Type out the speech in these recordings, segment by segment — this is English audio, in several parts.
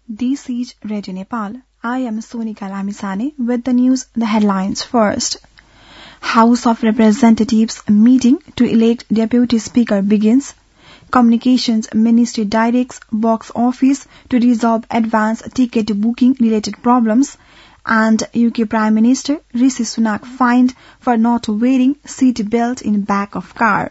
This is Radio Nepal. I am Sonika Lamisane with the news, the headlines first. House of Representatives meeting to elect Deputy Speaker begins. Communications Ministry directs box office to resolve advance ticket booking related problems. And UK Prime Minister Rishi Sunak fined for not wearing seat belt in back of car.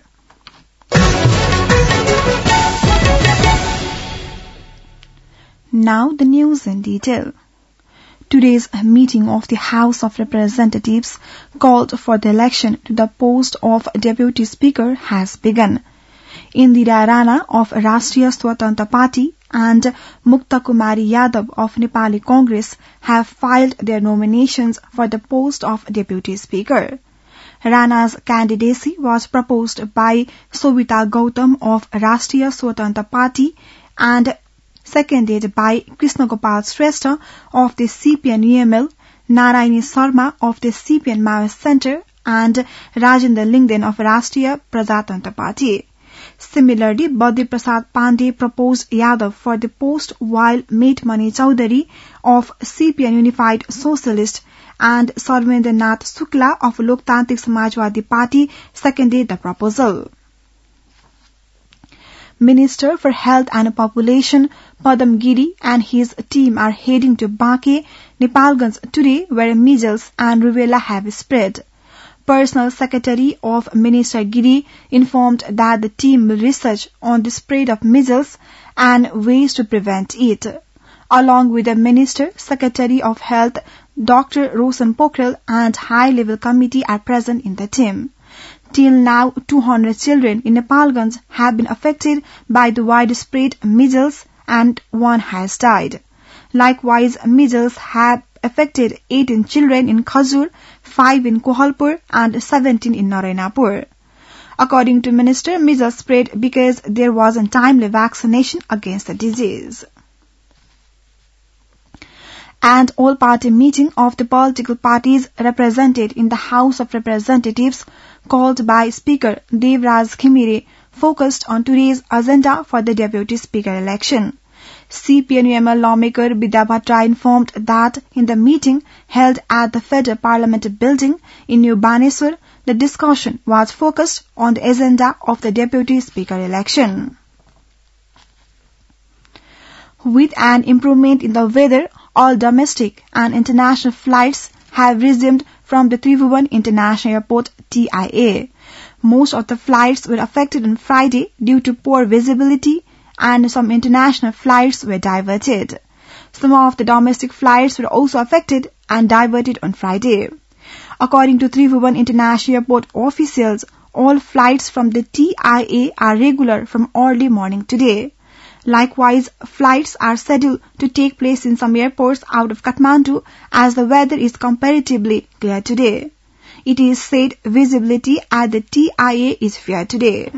Now the news in detail. Today's meeting of the House of Representatives called for the election to the post of Deputy Speaker has begun. Indira Rana of Rashtriya Swatantra Party and Mukta Kumari Yadav of Nepali Congress have filed their nominations for the post of Deputy Speaker. Rana's candidacy was proposed by Sobita Gautam of Rashtriya Swatantra Party and seconded by Krishna Gopal Shrestha of the CPN-UML, Narayani Sharma of the CPN Maoist Centre and Rajendra Lingden of Rashtriya Prajatantra Party. Similarly, Badi Prasad Pandey proposed Yadav for the post while Mate Mani Chaudhary of CPN Unified Socialist and Sarvendra Nath Shukla of Loktantrik Samajwadi Party seconded the proposal. Minister for Health and Population Padam Giri and his team are heading to Baake, Nepalganj today where measles and rubella have spread. Personal Secretary of Minister Giri informed that the team will research on the spread of measles and ways to prevent it. Along with the Minister, Secretary of Health Dr. Roshan Pokhrel and high-level committee are present in the team. Till now, 200 children in Nepalganj have been affected by the widespread measles and one has died. Likewise, measles have affected 18 children in Khajur, 5 in Kohalpur and 17 in Narayanapur. According to Minister, measles spread because there wasn't timely vaccination against the disease. And all-party meeting of the political parties represented in the House of Representatives called by Speaker Devraj Khimire focused on today's agenda for the Deputy Speaker election. CPN-UML lawmaker Vidya Bhatra informed that in the meeting held at the Federal Parliament building in New Baneswar, the discussion was focused on the agenda of the Deputy Speaker election. With an improvement in the weather, all domestic and international flights have resumed from the Tribhuvan International Airport TIA. Most of the flights were affected on Friday due to poor visibility and some international flights were diverted. Some of the domestic flights were also affected and diverted on Friday. According to Tribhuvan International Airport officials, all flights from the TIA are regular from early morning today. Likewise, flights are scheduled to take place in some airports out of Kathmandu as the weather is comparatively clear today. It is said visibility at the TIA is fair today.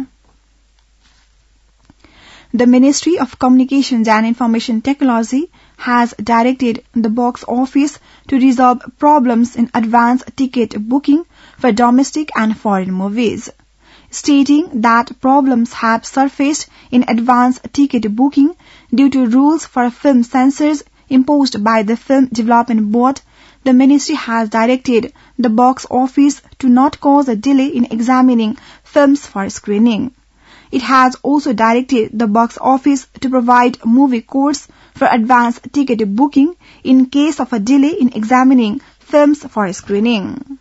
The Ministry of Communications and Information Technology has directed the box office to resolve problems in advance ticket booking for domestic and foreign movies, stating that problems have surfaced in advance ticket booking due to rules for film censors imposed by the Film Development Board. The ministry has directed the box office to not cause a delay in examining films for screening. It has also directed the box office to provide movie codes for advance ticket booking in case of a delay in examining films for screening.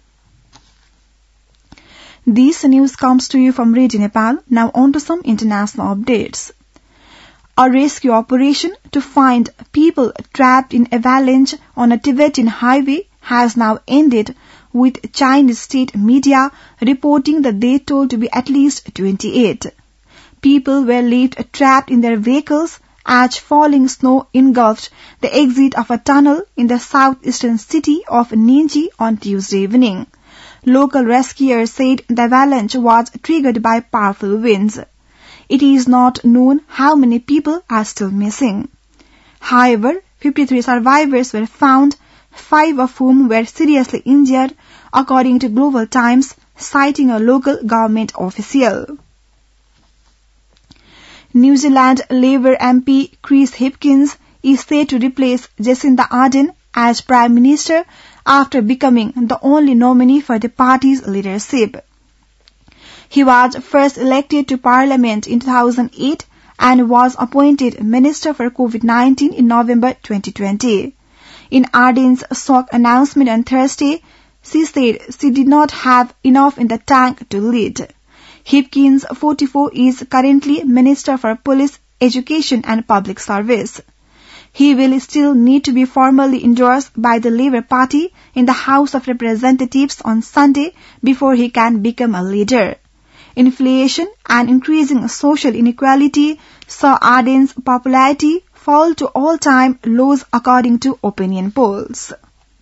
This news comes to you from Radio Nepal. Now on to some international updates. A rescue operation to find people trapped in avalanche on a Tibetan highway has now ended, with Chinese state media reporting the death toll to be at least 28. People were left trapped in their vehicles as falling snow engulfed the exit of a tunnel in the southeastern city of Ninji on Tuesday evening. Local rescuers said the avalanche was triggered by powerful winds. It is not known how many people are still missing. However, 53 survivors were found, 5 of whom were seriously injured, according to Global Times, citing a local government official. New Zealand Labour MP Chris Hipkins is set to replace Jacinda Ardern as Prime Minister after becoming the only nominee for the party's leadership. He was first elected to Parliament in 2008 and was appointed Minister for COVID-19 in November 2020. In Ardern's shock announcement on Thursday, she said she did not have enough in the tank to lead. Hipkins, 44, is currently Minister for Police, Education and Public Service. He will still need to be formally endorsed by the Labour Party in the House of Representatives on Sunday before he can become a leader. Inflation and increasing social inequality saw Ardern's popularity fall to all-time lows according to opinion polls.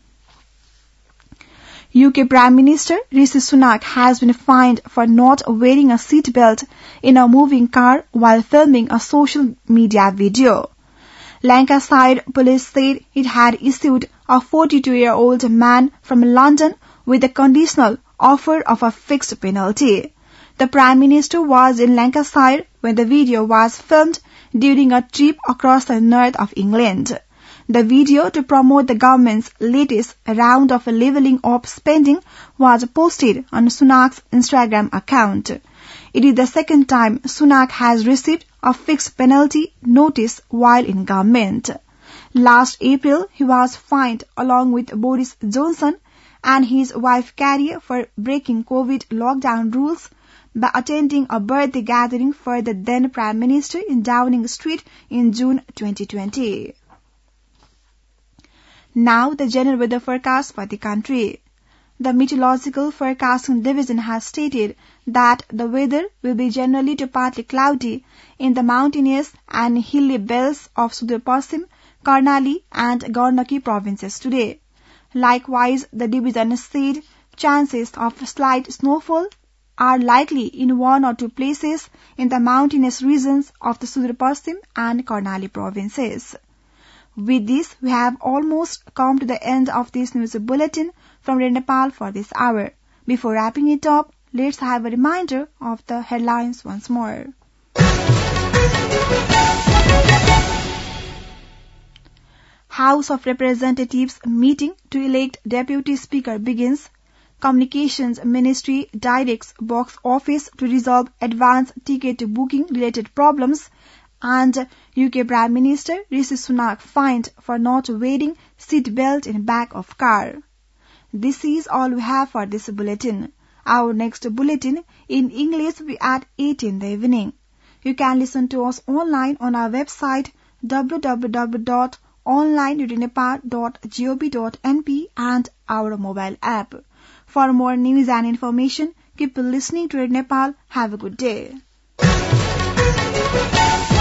UK Prime Minister Rishi Sunak has been fined for not wearing a seatbelt in a moving car while filming a social media video. Lancashire police said it had issued a 42-year-old man from London with a conditional offer of a fixed penalty. The Prime Minister was in Lancashire when the video was filmed during a trip across the north of England. The video, to promote the government's latest round of levelling up spending, was posted on Sunak's Instagram account. It is the second time Sunak has received a fixed penalty notice while in government. Last April, he was fined along with Boris Johnson and his wife Carrie for breaking COVID lockdown rules by attending a birthday gathering for the then Prime Minister in Downing Street in June 2020. Now the general weather forecast for the country. The Meteorological Forecasting Division has stated that the weather will be generally to partly cloudy in the mountainous and hilly belts of Sudar Paschim, Karnali and Gaundaki provinces today. Likewise, the division said chances of slight snowfall are likely in one or two places in the mountainous regions of the Sudar Paschim and Karnali provinces. With this, we have almost come to the end of this news bulletin from Radio Nepal for this hour. Before wrapping it up, let's have a reminder of the headlines once more. House of Representatives meeting to elect Deputy Speaker begins. Communications Ministry directs box office to resolve advance ticket booking related problems. And UK Prime Minister Rishi Sunak fined for not wearing seat belt in back of car. This is all we have for this bulletin. Our next bulletin in English will be at 8 in the evening. You can listen to us online on our website www.onlineradionepal.gov.np and our mobile app. For more news and information, keep listening to Radio Nepal. Have a good day.